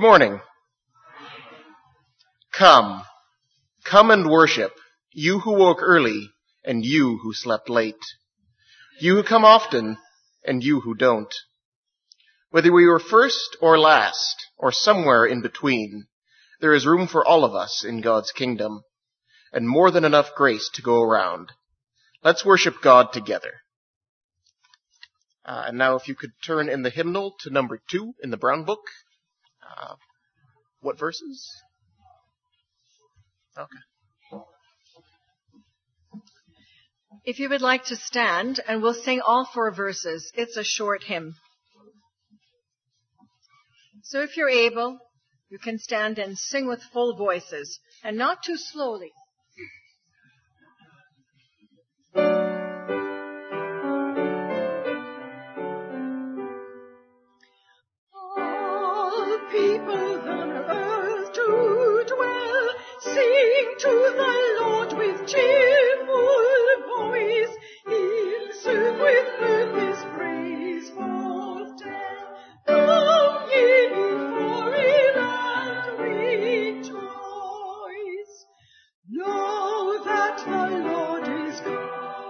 morning. Come and worship, you who woke early and you who slept late, you who come often and you who don't. Whether we were first or last or somewhere in between, there is room for all of us in God's kingdom and more than enough grace to go around. Let's worship God together. And now if you could turn in the hymnal to number 2 in the Brown Book. What verses? Okay. If you would like to stand, and we'll sing all 4 verses. It's a short hymn. So if you're able, you can stand and sing with full voices, and not too slowly. All people on earth to dwell, sing to the Lord with cheerful voice, in sooth with mirth his praise foretell. Come ye before him and rejoice. Know that the Lord is God.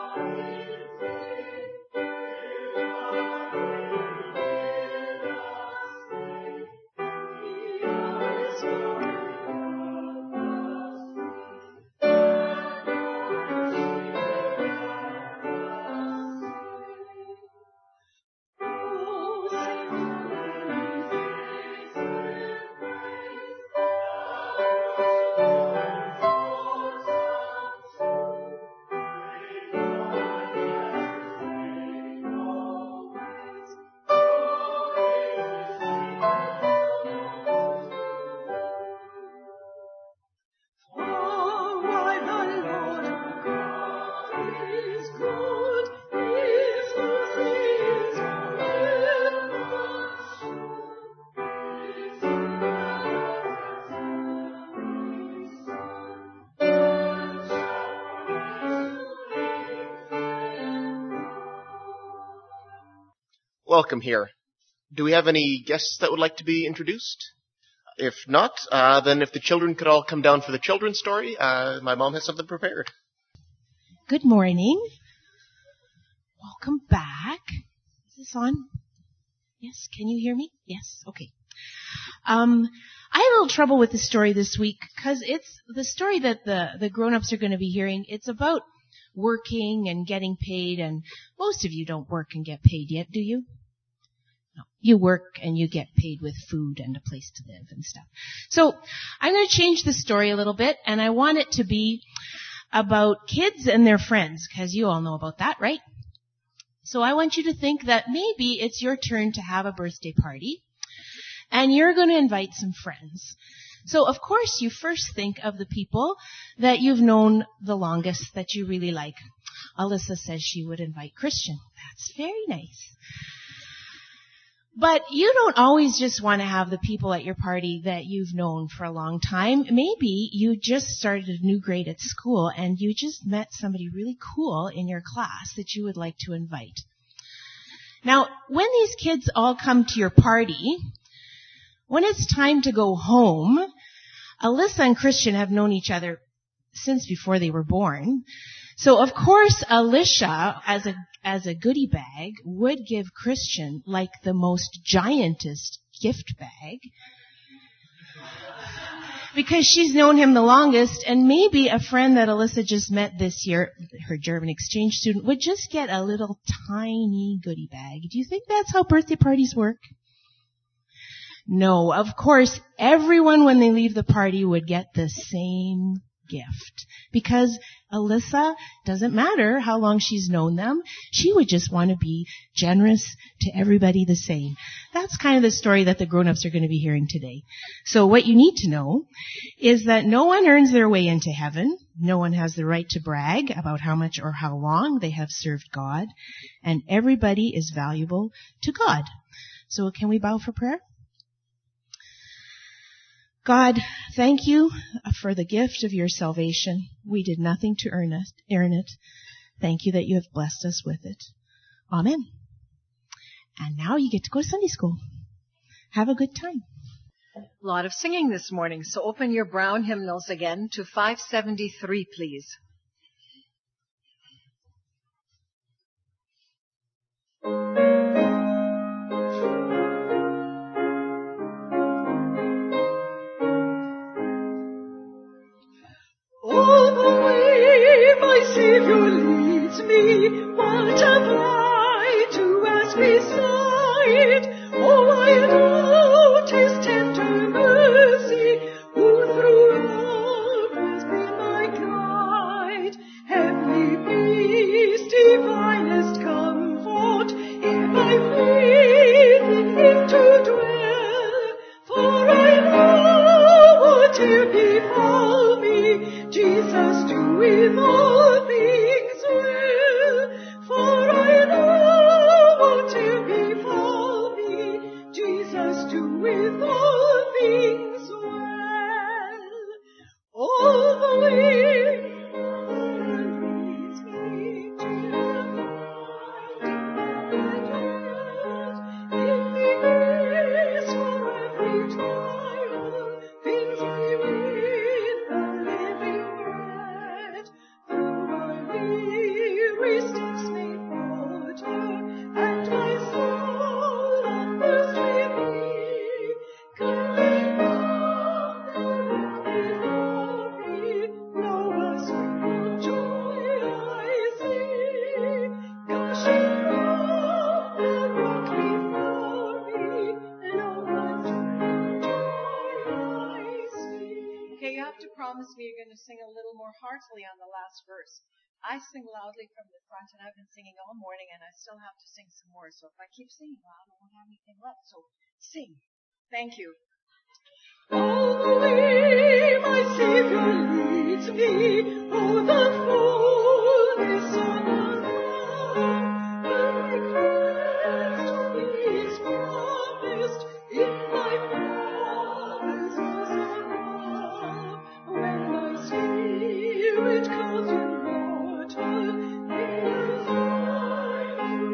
Welcome here. Do we have any guests that would like to be introduced? If not, then if the children could all come down for the children's story, my mom has something prepared. Good morning. Welcome back. Is this on? Yes, can you hear me? Yes, okay. I had a little trouble with the story this week because it's the story that the grown-ups are going to be hearing. It's about working and getting paid, and most of you don't work and get paid yet, do you? No. You work and you get paid with food and a place to live and stuff. So I'm going to change the story a little bit, and I want it to be about kids and their friends, because you all know about that, right? So I want you to think that maybe it's your turn to have a birthday party, and you're going to invite some friends. So, of course, you first think of the people that you've known the longest that you really like. Alyssa says she would invite Christian. That's very nice. But you don't always just want to have the people at your party that you've known for a long time. Maybe you just started a new grade at school and you just met somebody really cool in your class that you would like to invite. Now, when these kids all come to your party, when it's time to go home, Alyssa and Christian have known each other since before they were born. So, of course, Alicia, as a goodie bag, would give Christian like the most giantest gift bag because she's known him the longest, and maybe a friend that Alyssa just met this year, her German exchange student, would just get a little tiny goodie bag. Do you think that's how birthday parties work? No, of course, everyone when they leave the party would get the same gift. Because Alyssa, doesn't matter how long she's known them, she would just want to be generous to everybody the same. That's kind of the story that the grown-ups are going to be hearing today. So what you need to know is that no one earns their way into heaven. No one has the right to brag about how much or how long they have served God. And everybody is valuable to God. So can we bow for prayer? God, thank you for the gift of your salvation. We did nothing to earn it. Thank you that you have blessed us with it. Amen. And now you get to go to Sunday school. Have a good time. A lot of singing this morning, so open your brown hymnals again to 573, please. All the way my Savior leads me, what have I to ask beside? Oh, I adore His tender mercy, who through all has been my guide. Heavenly peace, divinest comfort, if I faith in Him to dwell, for I know what here befall me, Jesus doeth all things well, for I know what here befall me, Jesus doeth all things well. All the way leads me to the light, in the grace for every trial, fills me with the living bread. Though my weary steps may falter, and my soul athirst with thee, coming from the rock before me, know a spring of joy I see, gushing from the rock before me, know a spring of joy I see. Okay, you have to promise me you're going to sing a little more heartily on the last verse. I sing loudly from the front, and I've been singing all morning, and I still have to sing some more. So if I keep singing loud, I won't have anything left. So sing. Thank you. All the way my Savior leads me, oh, the fullness of the love, like rest to me is promised in thy promises above. When my spirit calls immortal, in the light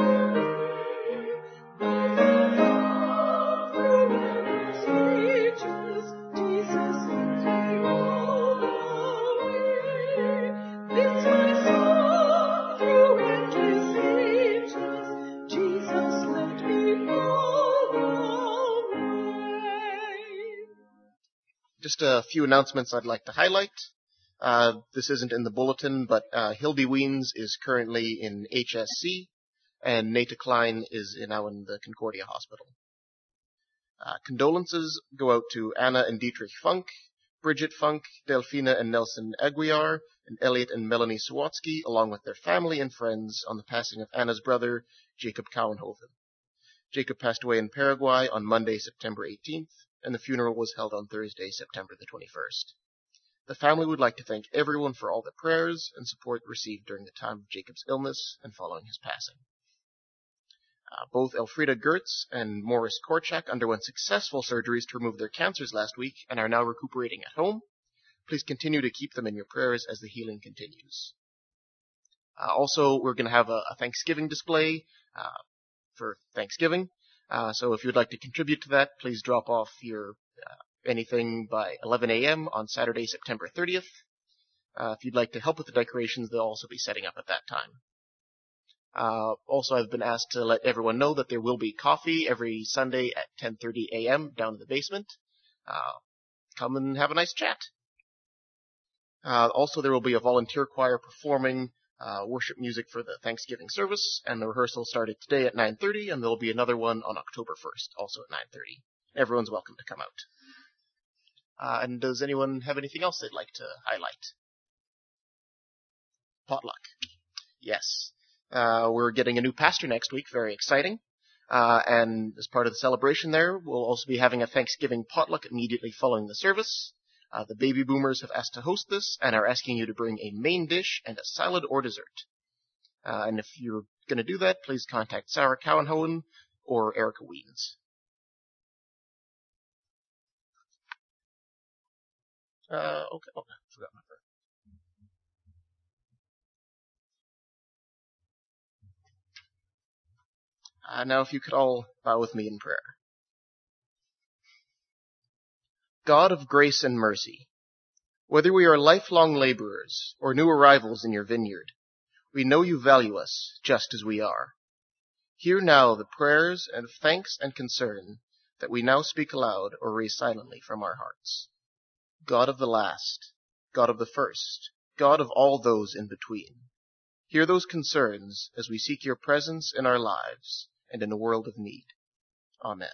by the love through endless ages, Jesus leads me all the way. This my song through endless ages, Jesus led me all the way. Just a few announcements I'd like to highlight. This isn't in the bulletin, but Hildy Weens is currently in HSC, and Nata Klein is now in the Concordia Hospital. Condolences go out to Anna and Dietrich Funk, Bridget Funk, Delphina and Nelson Aguiar, and Elliot and Melanie Sawatsky, along with their family and friends, on the passing of Anna's brother, Jacob Cowenhoven. Jacob passed away in Paraguay on Monday, September 18th, and the funeral was held on Thursday, September the 21st. The family would like to thank everyone for all the prayers and support received during the time of Jacob's illness and following his passing. Both Elfrida Gertz and Morris Korchak underwent successful surgeries to remove their cancers last week and are now recuperating at home. Please continue to keep them in your prayers as the healing continues. Also, we're going to have a Thanksgiving display for Thanksgiving. So if you'd like to contribute to that, please drop off your anything by 11 a.m. on Saturday, September 30th. If you'd like to help with the decorations, they'll also be setting up at that time. Also, I've been asked to let everyone know that there will be coffee every Sunday at 10:30 a.m. down in the basement. Come and have a nice chat. Also, there will be a volunteer choir performing worship music for the Thanksgiving service, and the rehearsal started today at 9:30, and there will be another one on October 1st, also at 9:30. Everyone's welcome to come out. And does anyone have anything else they'd like to highlight? Potluck. Yes. We're getting a new pastor next week, very exciting. And as part of the celebration there, we'll also be having a Thanksgiving potluck immediately following the service. The baby boomers have asked to host this and are asking you to bring a main dish and a salad or dessert. And if you're going to do that, please contact Sarah Cowenhoven or Erica Weens. Okay. Oh, I forgot my prayer. Now if you could all bow with me in prayer. God of grace and mercy, whether we are lifelong laborers or new arrivals in your vineyard, we know you value us just as we are. Hear now the prayers and thanks and concern that we now speak aloud or raise silently from our hearts. God of the last, God of the first, God of all those in between, hear those concerns as we seek your presence in our lives and in a world of need. Amen.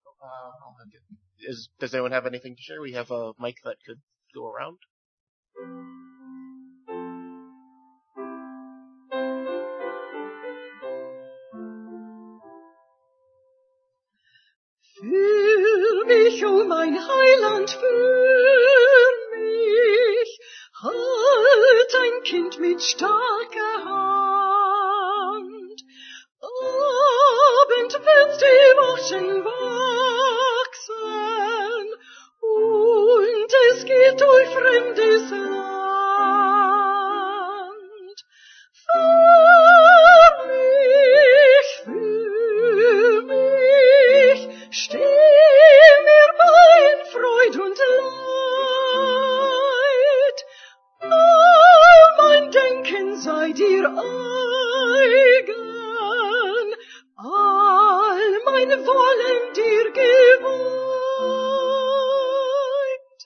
Does anyone have anything to share? We have a mic that could go around. Führ mich, o mein Heiland, führ mich, halt dein Kind mit starker Hand. Abend wird die Wachen wachsen, und es geht durch fremdes Land. Für mich, steh mir bei in Freud und Leid. All mein Denken sei dir eigen, all mein Wollen dir geweiht.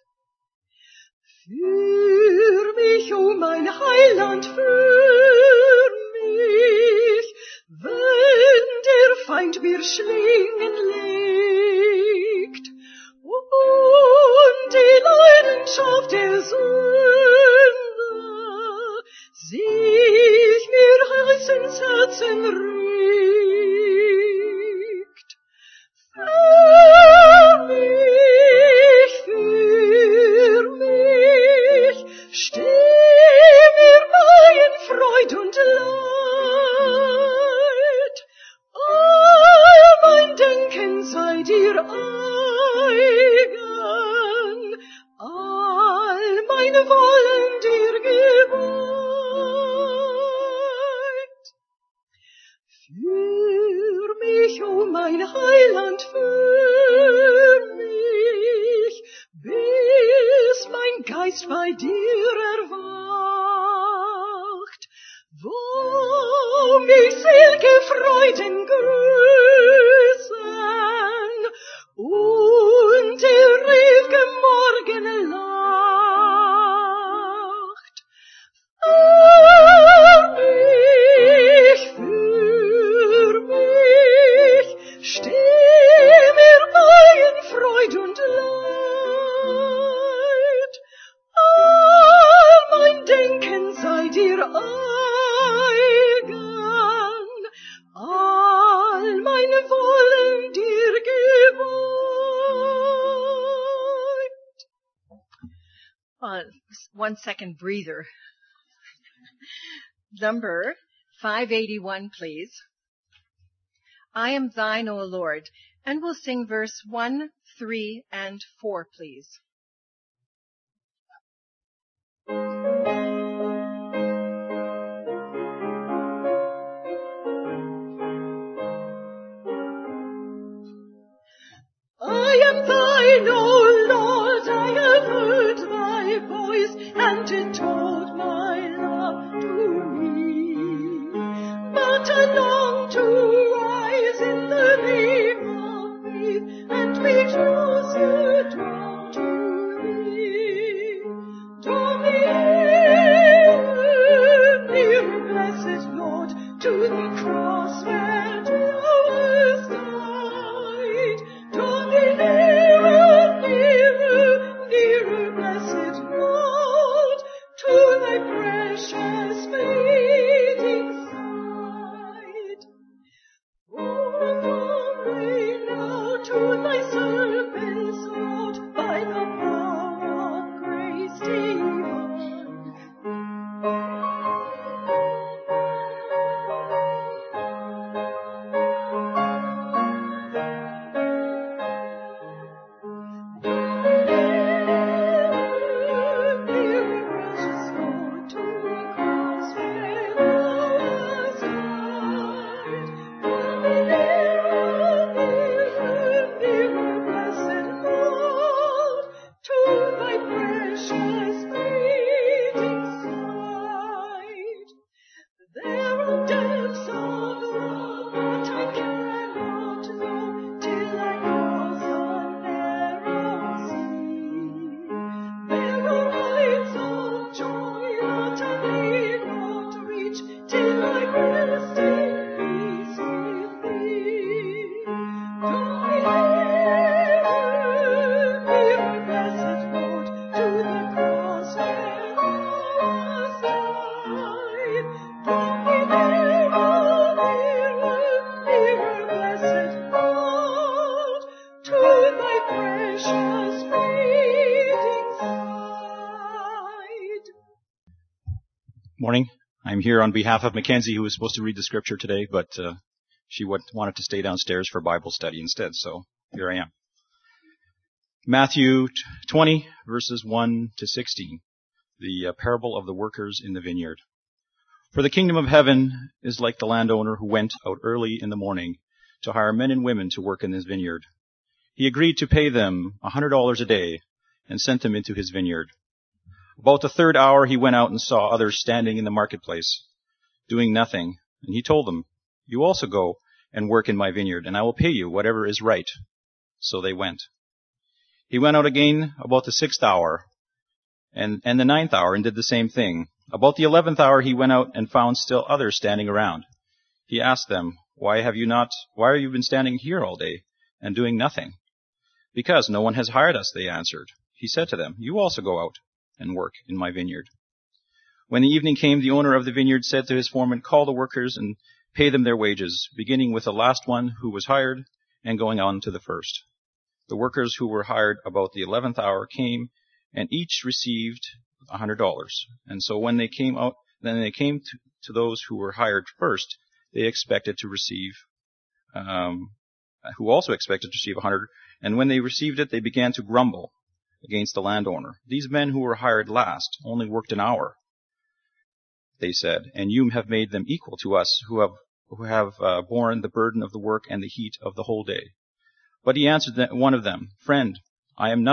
Führ mich, o mein Heiland, führ mich, wenn der Feind mir Schlingen legt und die Leidenschaft der Sünde sich mir heißens Herzen regt. Für mich, steh mir bei in Freud und Leid. All mein Denken sei dir eigen, all meine Wollen dir geweiht. Führ mich, o mein Heiland, führ mich, bis mein Geist bei dir erwacht, wo mich sel'ge Freuden grüßen und der ew'ge Morgen lacht. Für mich, steh mir bei in Freud und Leid. All mein Denken sei dir eigen, all meine Wollen dir geweiht. 1 second breather. Number 581, please. I am thine, O Lord. And we'll sing verse 1, 3, and 4, please. I am thine, O Lord, I have heard thy voice, and it told my love to me. But I long to rise in the name of faith, and be closer drawn to thee. Draw me nearer, blessed Lord, to the cross where thou hast died. Draw me nearer, blessed Lord, to thy precious fading side. Oh, draw me now to thy servant's Lord, by the power of grace divine. I'm here on behalf of Mackenzie, who was supposed to read the scripture today, but she wanted to stay downstairs for Bible study instead, so here I am. Matthew 20, verses 1 to 16, the parable of the workers in the vineyard. For the kingdom of heaven is like the landowner who went out early in the morning to hire men and women to work in his vineyard. He agreed to pay them $100 a day and sent them into his vineyard. About the third hour he went out and saw others standing in the marketplace, doing nothing, and he told them, "You also go and work in my vineyard, and I will pay you whatever is right." So they went. He went out again about the 6th hour and the 9th hour and did the same thing. About the 11th hour he went out and found still others standing around. He asked them, why have you been standing here all day and doing nothing?" "Because no one has hired us," they answered. He said to them, "You also go out and work in my vineyard." When the evening came, the owner of the vineyard said to his foreman, "Call the workers and pay them their wages, beginning with the last one who was hired and going on to the first." The workers who were hired about the 11th hour came, and each received $100. And so when they came to those who were hired first, they expected to receive, who also expected to receive 100. And when they received it, they began to grumble against the landowner. "These men who were hired last only worked an hour," they said, "and you have made them equal to us who have borne the burden of the work and the heat of the whole day." But he answered one of them, "Friend, I am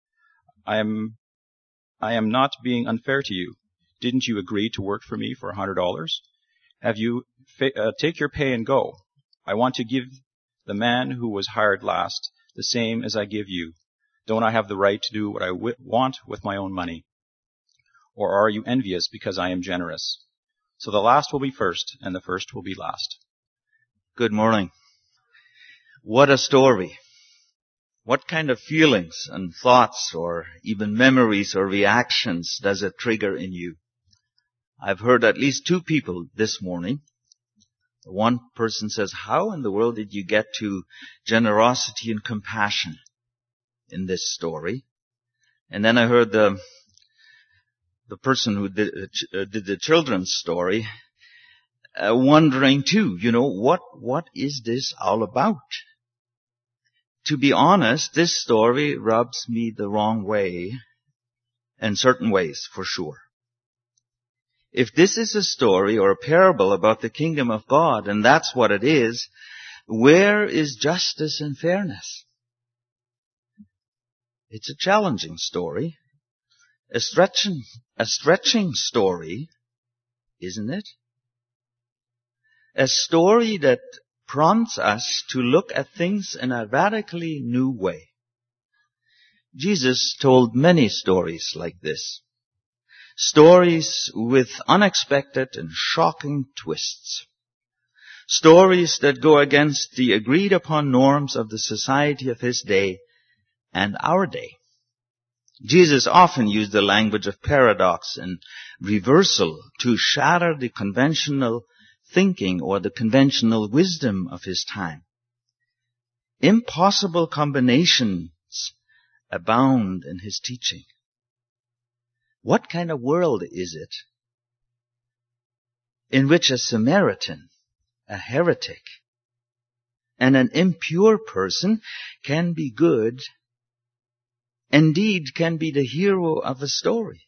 not being unfair to you. Didn't you agree to work for me for $100? Take your pay and go. I want to give the man who was hired last the same as I give you. Don't I have the right to do what I want with my own money? Or are you envious because I am generous? So the last will be first, and the first will be last." Good morning. What a story. What kind of feelings and thoughts or even memories or reactions does it trigger in you? I've heard at least two people this morning. One person says, "How in the world did you get to generosity and compassion in this story?" And then I heard the person who did the children's story wondering too, what is this all about? To be honest, this story rubs me the wrong way in certain ways, for sure. If this is a story or a parable about the kingdom of God, and that's what it is, where is justice and fairness? It's a challenging story, a stretching story, isn't it? A story that prompts us to look at things in a radically new way. Jesus told many stories like this. Stories with unexpected and shocking twists. Stories that go against the agreed upon norms of the society of his day and our day. Jesus often used the language of paradox and reversal to shatter the conventional thinking or the conventional wisdom of his time. Impossible combinations abound in his teaching. What kind of world is it in which a Samaritan, a heretic, and an impure person can be good, indeed can be the hero of a story?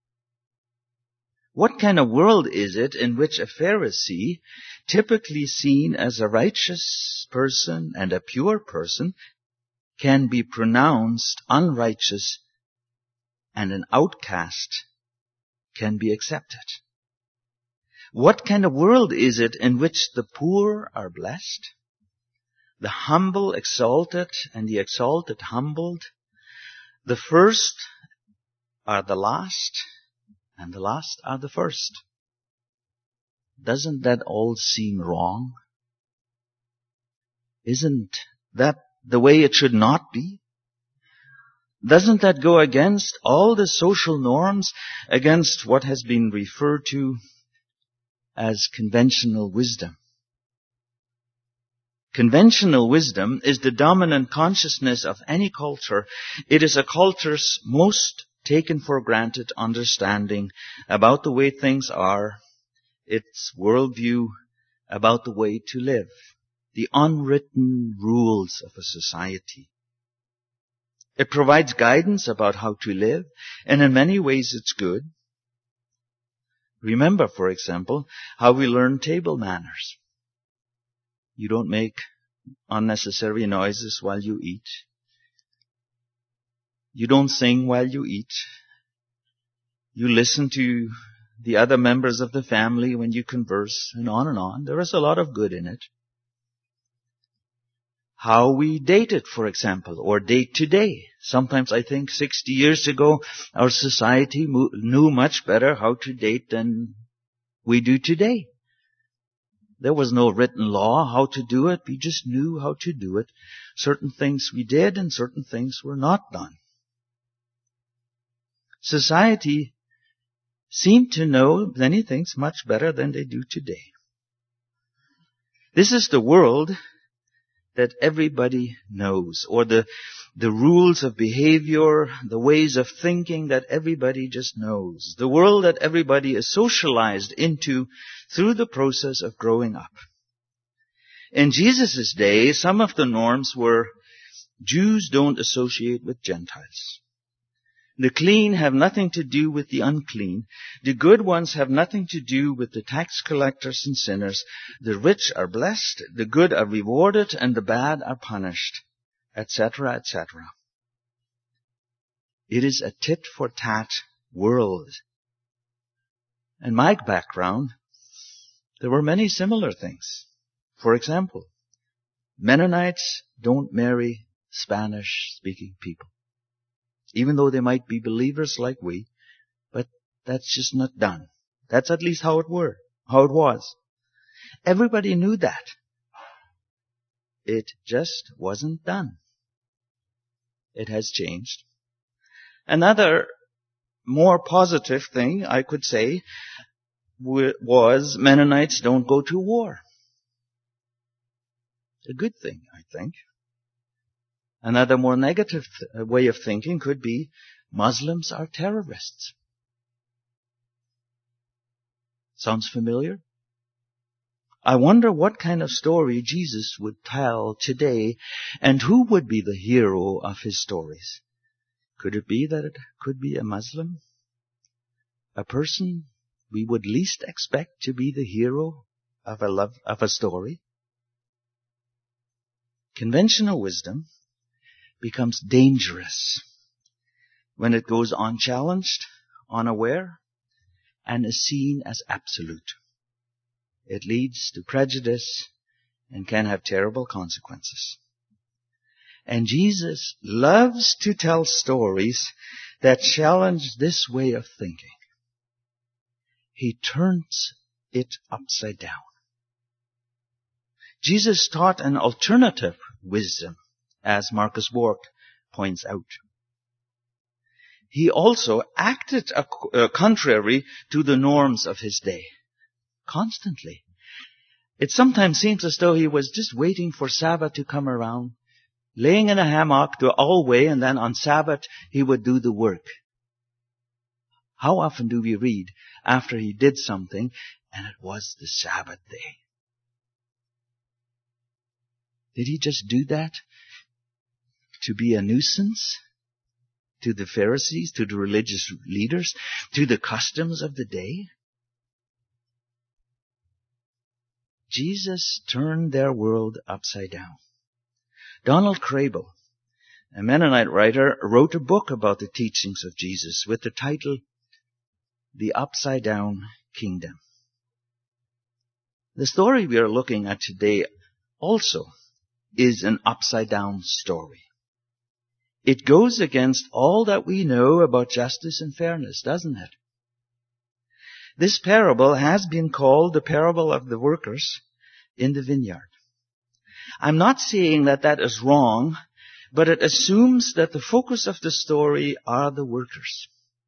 What kind of world is it in which a Pharisee, typically seen as a righteous person and a pure person, can be pronounced unrighteous and an outcast can be accepted? What kind of world is it in which the poor are blessed, the humble exalted, and the exalted humbled, the first are the last, and the last are the first? Doesn't that all seem wrong? Isn't that the way it should not be? Doesn't that go against all the social norms, against what has been referred to as conventional wisdom? Conventional wisdom is the dominant consciousness of any culture. It is a culture's most taken for granted understanding about the way things are its worldview about the way to live, the unwritten rules of a society. It provides guidance about how to live, and in many ways it's good. Remember, for example, how we learn table manners. You don't make unnecessary noises while you eat. You don't sing while you eat. You listen to the other members of the family when you converse, and on and on. There is a lot of good in it. How we dated, for example, or date today. Sometimes I think 60 years ago, our society knew much better how to date than we do today. There was no written law how to do it. We just knew how to do it. Certain things we did and certain things were not done. Society seemed to know many things much better than they do today. This is the world that everybody knows, or the rules of behavior, the ways of thinking that everybody just knows. The world that everybody is socialized into through the process of growing up. In Jesus' day, some of the norms were Jews don't associate with Gentiles. The clean have nothing to do with the unclean. The good ones have nothing to do with the tax collectors and sinners. The rich are blessed, the good are rewarded, and the bad are punished, etc., etc. It is a tit-for-tat world. In my background, there were many similar things. For example, Mennonites don't marry Spanish-speaking people. Even though they might be believers like we, but that's just not done. That's at least how it was. Everybody knew that. It just wasn't done. It has changed. Another more positive thing I could say was Mennonites don't go to war. A good thing, I think. Another more negative way of thinking could be Muslims are terrorists. Sounds familiar? I wonder what kind of story Jesus would tell today, and who would be the hero of his stories. Could it be that it could be a Muslim? A person we would least expect to be the hero of a story? Conventional wisdom becomes dangerous when it goes unchallenged, unaware, and is seen as absolute. It leads to prejudice and can have terrible consequences. And Jesus loves to tell stories that challenge this way of thinking. He turns it upside down. Jesus taught an alternative wisdom, as Marcus Borg points out. He also acted contrary to the norms of his day, constantly. It sometimes seems as though he was just waiting for Sabbath to come around, laying in a hammock the whole way, and then on Sabbath he would do the work. How often do we read after he did something, and it was the Sabbath day? Did he just do that to be a nuisance to the Pharisees, to the religious leaders, to the customs of the day? Jesus turned their world upside down. Donald Crable, a Mennonite writer, wrote a book about the teachings of Jesus with the title, The Upside Down Kingdom. The story we are looking at today also is an upside down story. It goes against all that we know about justice and fairness, doesn't it? This parable has been called the parable of the workers in the vineyard. I'm not saying that that is wrong, but it assumes that the focus of the story are the workers.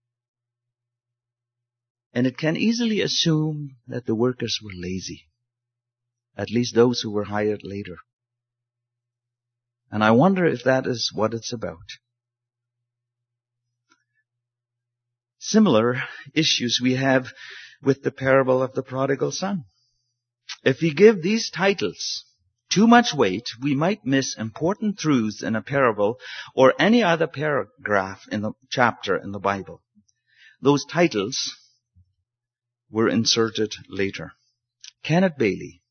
And it can easily assume that the workers were lazy, at least those who were hired later. And I wonder if that is what it's about. Similar issues we have with the parable of the prodigal son. If we give these titles too much weight, we might miss important truths in a parable or any other paragraph in the chapter in the Bible. Those titles were inserted later. Kenneth Bailey,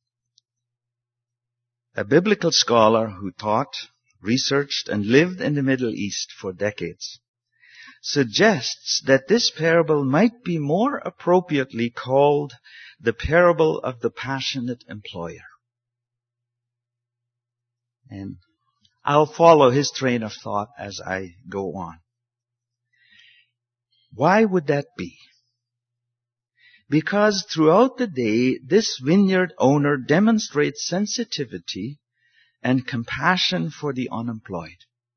a biblical scholar who taught, researched, and lived in the Middle East for decades, suggests that this parable might be more appropriately called the parable of the passionate employer. And I'll follow his train of thought as I go on. Why would that be? Because throughout the day, this vineyard owner demonstrates sensitivity and compassion for the unemployed.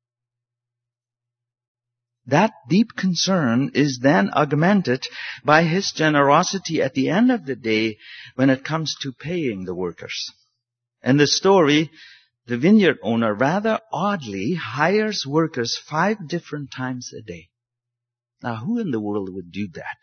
That deep concern is then augmented by his generosity at the end of the day when it comes to paying the workers. In the story, the vineyard owner rather oddly hires workers 5 different times a day. Now, who in the world would do that?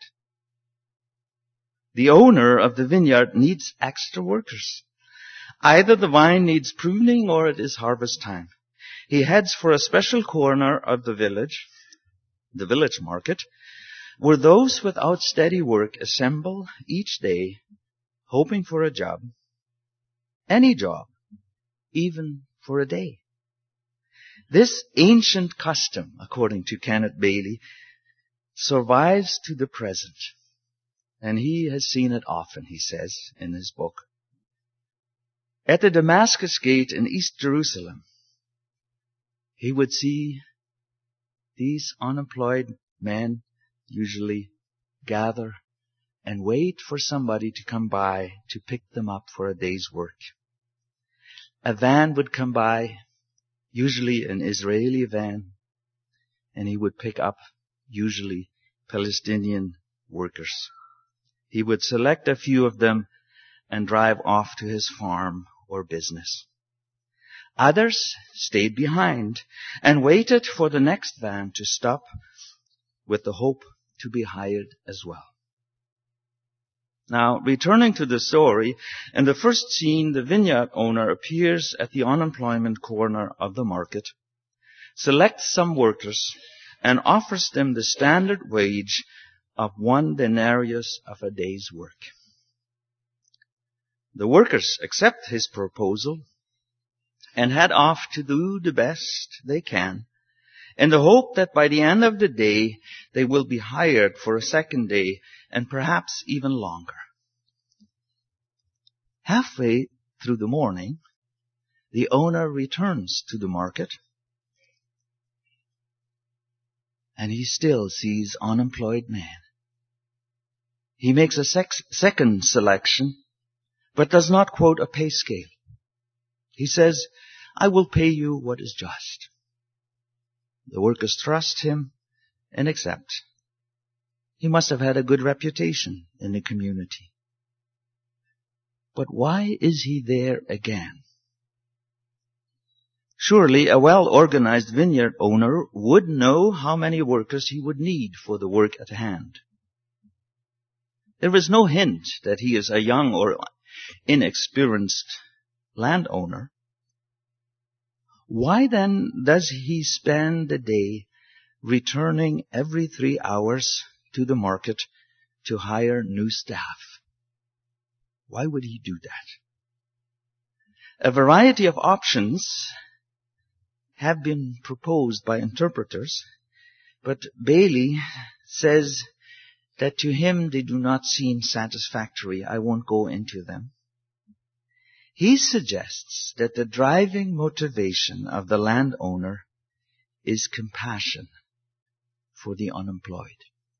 The owner of the vineyard needs extra workers. Either the vine needs pruning or it is harvest time. He heads for a special corner of the village market, where those without steady work assemble each day, hoping for a job, any job, even for a day. This ancient custom, according to Kenneth Bailey, survives to the present. And he has seen it often, he says in his book. At the Damascus Gate in East Jerusalem, he would see these unemployed men usually gather and wait for somebody to come by to pick them up for a day's work. A van would come by, usually an Israeli van, and he would pick up usually Palestinian workers. He would select a few of them and drive off to his farm or business. Others stayed behind and waited for the next van to stop with the hope to be hired as well. Now, returning to the story, in the first scene, the vineyard owner appears at the unemployment corner of the market, selects some workers, and offers them the standard wage of 1 denarius of a day's work. The workers accept his proposal and head off to do the best they can in the hope that by the end of the day they will be hired for a second day and perhaps even longer. Halfway through the morning, the owner returns to the market and he still sees unemployed men. He makes a second selection, but does not quote a pay scale. He says, "I will pay you what is just." The workers trust him and accept. He must have had a good reputation in the community. But why is he there again? Surely a well-organized vineyard owner would know how many workers he would need for the work at hand. There is no hint that he is a young or inexperienced landowner. Why then does he spend the day returning every 3 hours to the market to hire new staff? Why would he do that? A variety of options have been proposed by interpreters, but Bailey says that to him they do not seem satisfactory. I won't go into them. He suggests that the driving motivation of the landowner is compassion for the unemployed.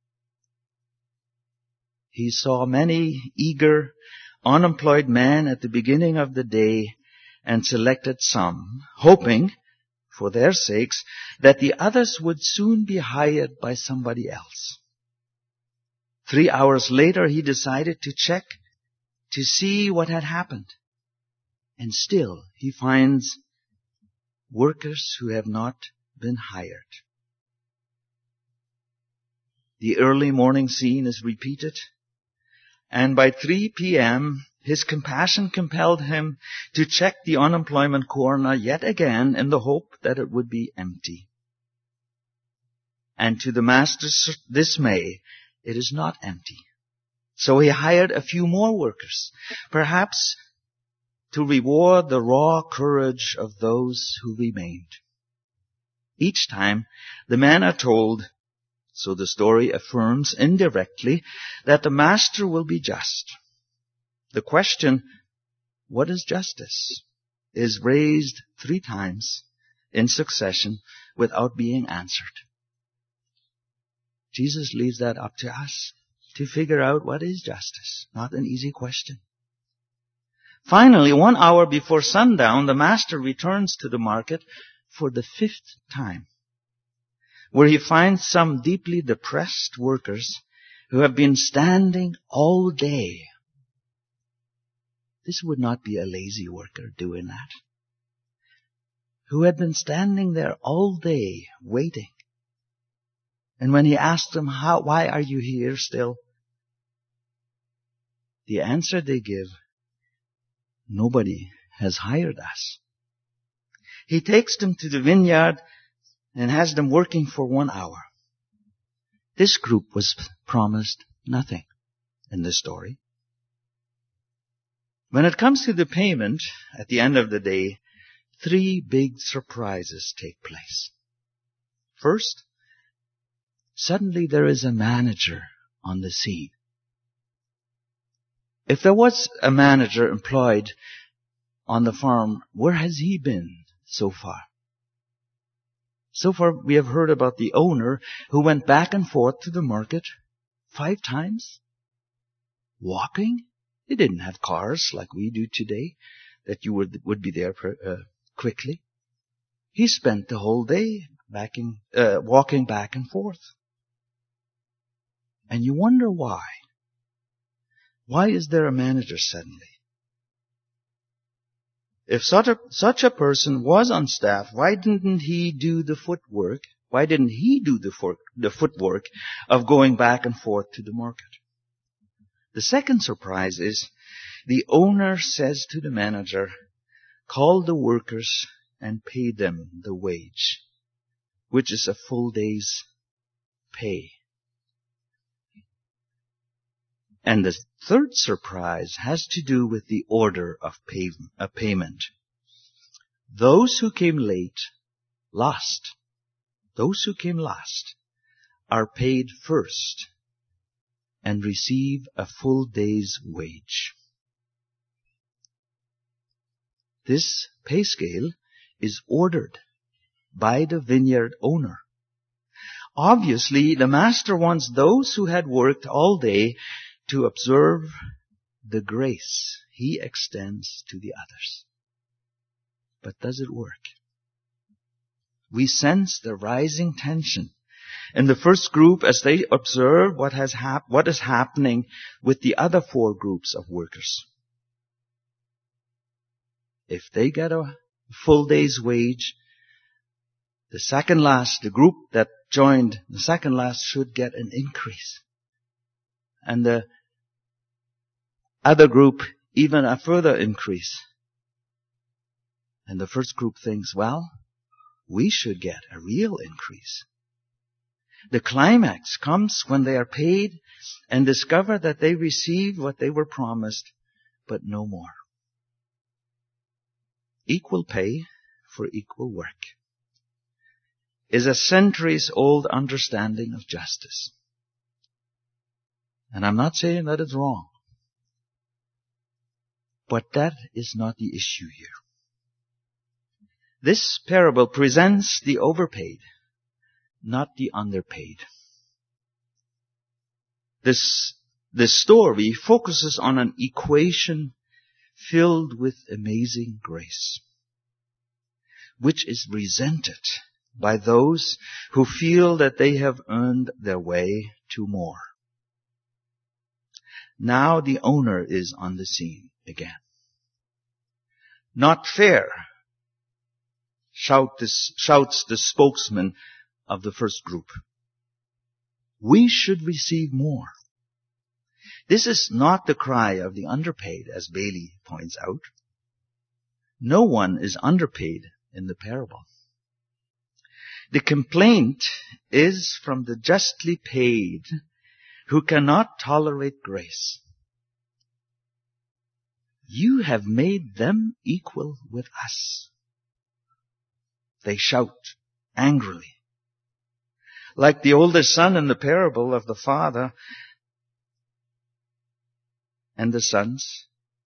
He saw many eager, unemployed men at the beginning of the day and selected some, hoping, for their sakes, that the others would soon be hired by somebody else. 3 hours later, he decided to check to see what had happened. And still, he finds workers who have not been hired. The early morning scene is repeated, And by 3 p.m., his compassion compelled him to check the unemployment corner yet again in the hope that it would be empty. And to the master's dismay, it is not empty. So he hired a few more workers, perhaps to reward the raw courage of those who remained. Each time, the men are told, so the story affirms indirectly, that the master will be just. The question, what is justice, is raised 3 times in succession without being answered. Jesus leaves that up to us to figure out what is justice. Not an easy question. Finally, 1 hour before sundown, the master returns to the market for the 5th time, where he finds some deeply depressed workers who have been standing all day. This would not be a lazy worker doing that. Who had been standing there all day waiting. And when he asked them, why are you here still? The answer they give, nobody has hired us. He takes them to the vineyard and has them working for 1 hour. This group was promised nothing in the story. When it comes to the payment, at the end of the day, 3 big surprises take place. First, suddenly there is a manager on the scene. If there was a manager employed on the farm, where has he been so far? So far we have heard about the owner who went back and forth to the market 5 times, walking. They didn't have cars like we do today that you would be there quickly. He spent the whole day walking back and forth. And you wonder why. Why is there a manager suddenly? If such a person was on staff, why didn't he do the footwork? Why didn't he do the footwork of going back and forth to the market? The second surprise is the owner says to the manager, call the workers and pay them the wage, which is a full day's pay. And the third surprise has to do with the order of payment. Those who came late, last. Those who came last are paid first and receive a full day's wage. This pay scale is ordered by the vineyard owner. Obviously, the master wants those who had worked all day to observe the grace he extends to the others. But does it work? We sense the rising tension in the first group as they observe what is happening with the other 4 groups of workers. If they get a full day's wage, the group that joined the second last should get an increase. And the other group, even a further increase. And the first group thinks, well, we should get a real increase. The climax comes when they are paid and discover that they received what they were promised, but no more. Equal pay for equal work is a centuries-old understanding of justice. And I'm not saying that it's wrong. But that is not the issue here. This parable presents the overpaid, not the underpaid. This story focuses on an equation filled with amazing grace, which is resented by those who feel that they have earned their way to more. Now the owner is on the scene again. Not fair, shouts the spokesman of the first group. We should receive more. This is not the cry of the underpaid, as Bailey points out. No one is underpaid in the parable. The complaint is from the justly paid who cannot tolerate grace. You have made them equal with us. They shout angrily. Like the older son in the parable of the father and the sons,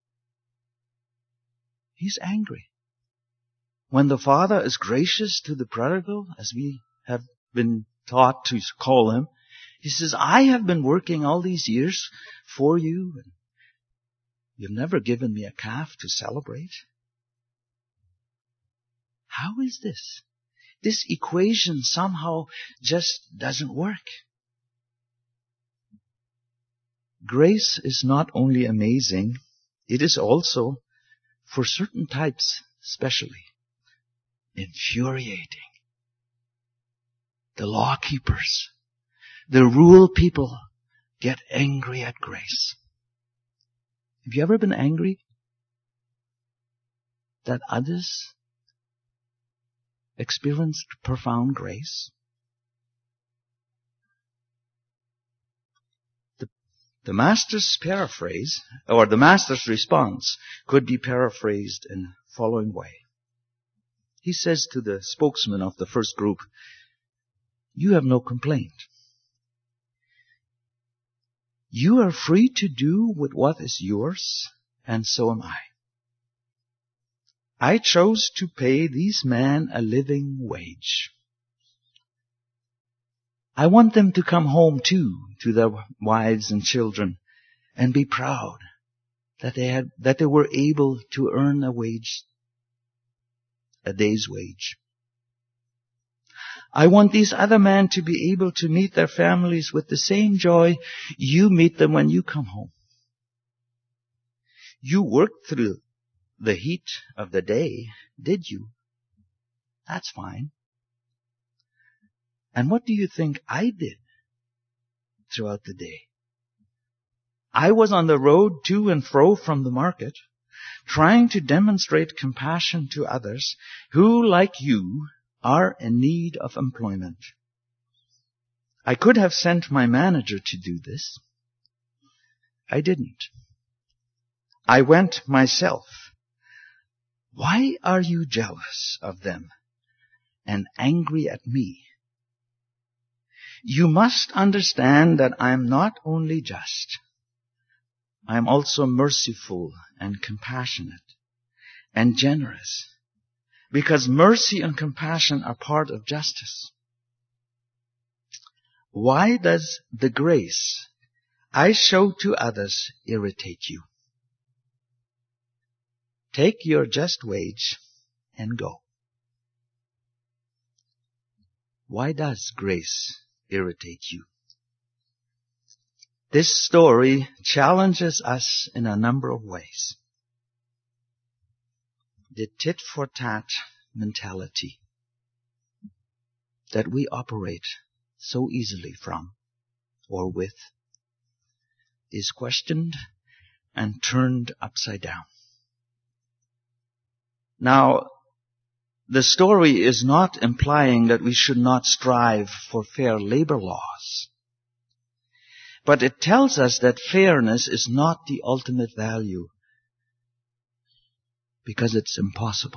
he's angry. When the father is gracious to the prodigal, as we have been taught to call him, he says, I have been working all these years for you, and you've never given me a calf to celebrate. How is this? This equation somehow just doesn't work. Grace is not only amazing, it is also, for certain types especially, infuriating. The law keepers, the rule people get angry at grace. Have you ever been angry that others experienced profound grace? The master's paraphrase, or the master's response, could be paraphrased in the following way. He says to the spokesman of the first group, you have no complaint. You are free to do with what is yours, and so am I. I chose to pay these men a living wage. I want them to come home too, to their wives and children, and be proud that they were able to earn a day's wage. I want these other men to be able to meet their families with the same joy you meet them when you come home. You worked through the heat of the day, did you? That's fine. And what do you think I did throughout the day? I was on the road to and fro from the market, trying to demonstrate compassion to others who, like you, are in need of employment. I could have sent my manager to do this. I didn't. I went myself. Why are you jealous of them and angry at me? You must understand that I am not only just, I am also merciful and compassionate and generous, because mercy and compassion are part of justice. Why does the grace I show to others irritate you? Take your just wage and go. Why does grace irritate you? This story challenges us in a number of ways. The tit-for-tat mentality that we operate so easily from or with is questioned and turned upside down. Now, the story is not implying that we should not strive for fair labor laws. But it tells us that fairness is not the ultimate value because it's impossible.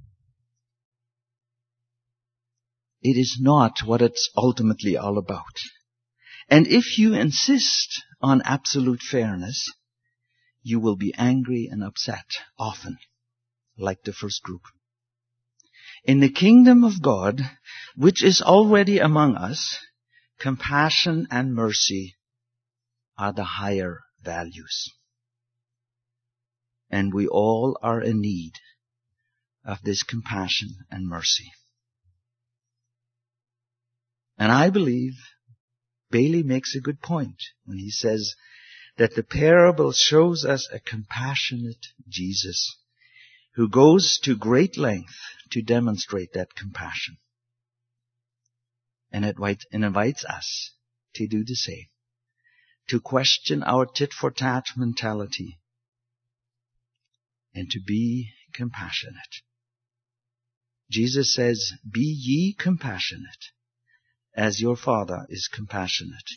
It is not what it's ultimately all about. And if you insist on absolute fairness, you will be angry and upset often, like the first group. In the kingdom of God, which is already among us, compassion and mercy are the higher values. And we all are in need of this compassion and mercy. And I believe Bailey makes a good point when he says that the parable shows us a compassionate Jesus who goes to great length to demonstrate that compassion. And it invites us to do the same. to question our tit-for-tat mentality, and to be compassionate. Jesus says, "Be ye compassionate, as your Father is compassionate."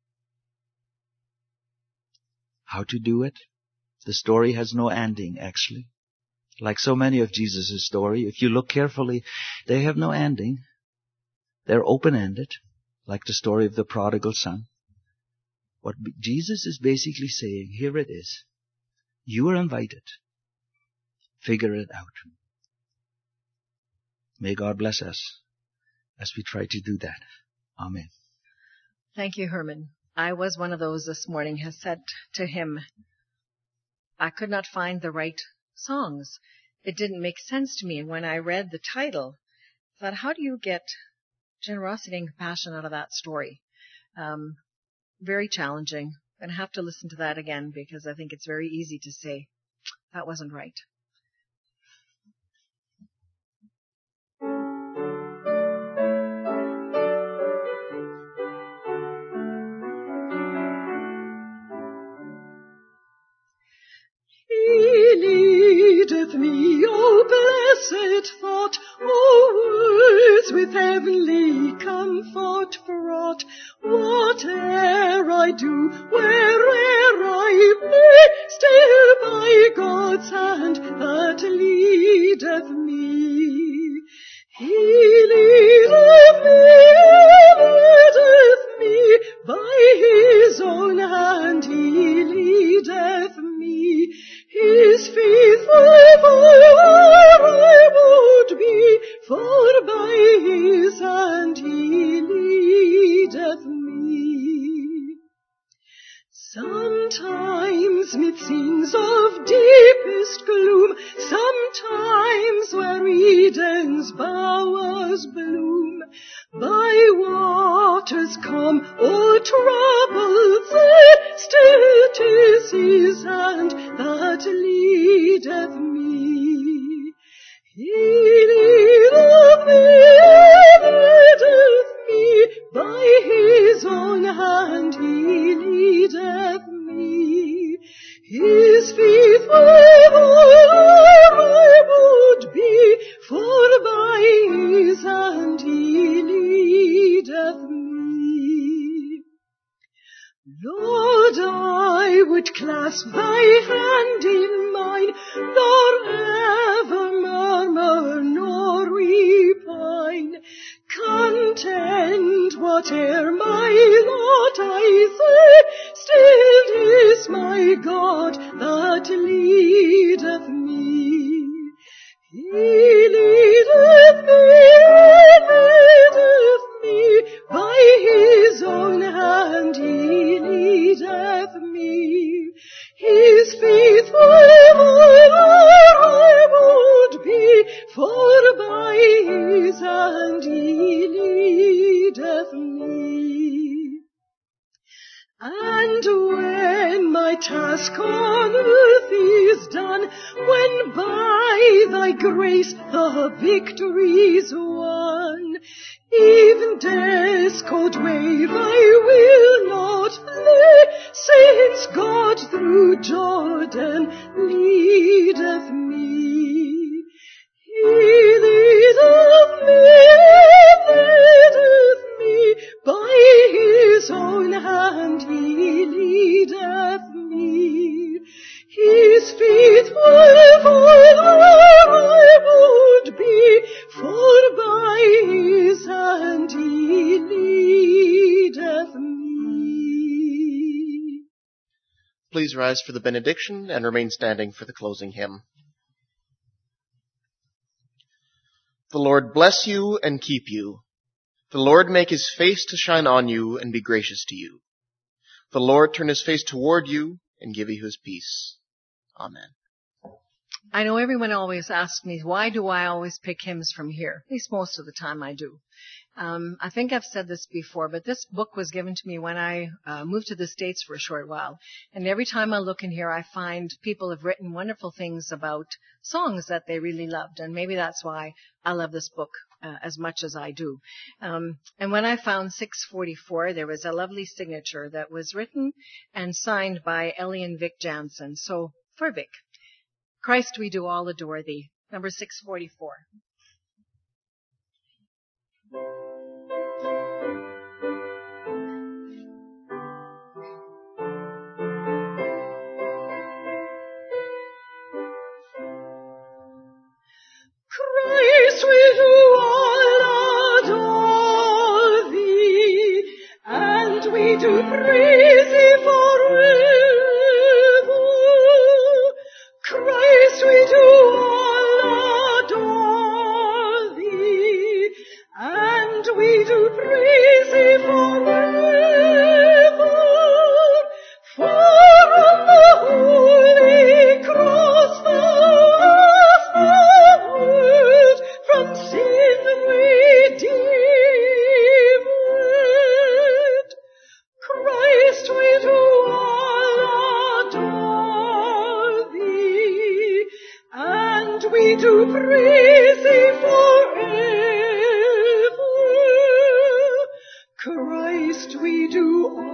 How to do it? The story has no ending, actually. Like so many of Jesus' story, if you look carefully, they have no ending. They're open-ended, like the story of the prodigal son. What Jesus is basically saying, here it is. You are invited. Figure it out. May God bless us as we try to do that. Amen. Thank you, Herman. I was one of those this morning who said to him, I could not find the right songs. It didn't make sense to me. And when I read the title, I thought, how do you get generosity and compassion out of that story? Very challenging. I'm going to have to listen to that again because I think it's very easy to say, that wasn't right. He leadeth me, O blessed thought, O words with heavenly comfort fraught. Whate'er I do, where'er I may, still by God's hand that leadeth me. He leadeth me, by his own hand he leadeth me. His faithful follower I would be, for by his hand he leadeth me. Sometimes mid scenes of deepest gloom, sometimes where Eden's bowers bloom, by waters calm or troubled there, still 'tis his hand that leadeth me. He leadeth me, by his own hand he leadeth me. His faithful follower I would be, for by his hand he leadeth me. Lord, I would clasp thy hand in mine, nor ever murmur nor repine, content whate'er my lot I say, still 'tis my God that leadeth me. He leadeth me, by his own hand he leadeth me. His faithful follower I would be, for by his hand he leadeth me. And when my task on earth is done, when by thy grace the victory's won, even death's cold wave I will not flee, since God through Jordan leadeth me. He leadeth me, by his own hand he leadeth me. His faithful follower I would be, for by his hand he leadeth me. Please rise for the benediction and remain standing for the closing hymn. The Lord bless you and keep you. The Lord make his face to shine on you and be gracious to you. The Lord turn his face toward you and give you his peace. Amen. I know everyone always asks me, why do I always pick hymns from here? At least most of the time I do. I think I've said this before, but this book was given to me when I moved to the States for a short while. And every time I look in here, I find people have written wonderful things about songs that they really loved. And maybe that's why I love this book as much as I do. And when I found 644, there was a lovely signature that was written and signed by Ellie and Vic Jansen. So for Vic, Christ, we do all adore thee. Number 644. Christ, we do all adore thee, and we do praise thee forever. Christ, we do all adore thee, and we do praise thee forever. For on the holy cross thou hast the world from sin redeemed. Christ, we do all adore thee, and we do praise thee forever. Christ, we do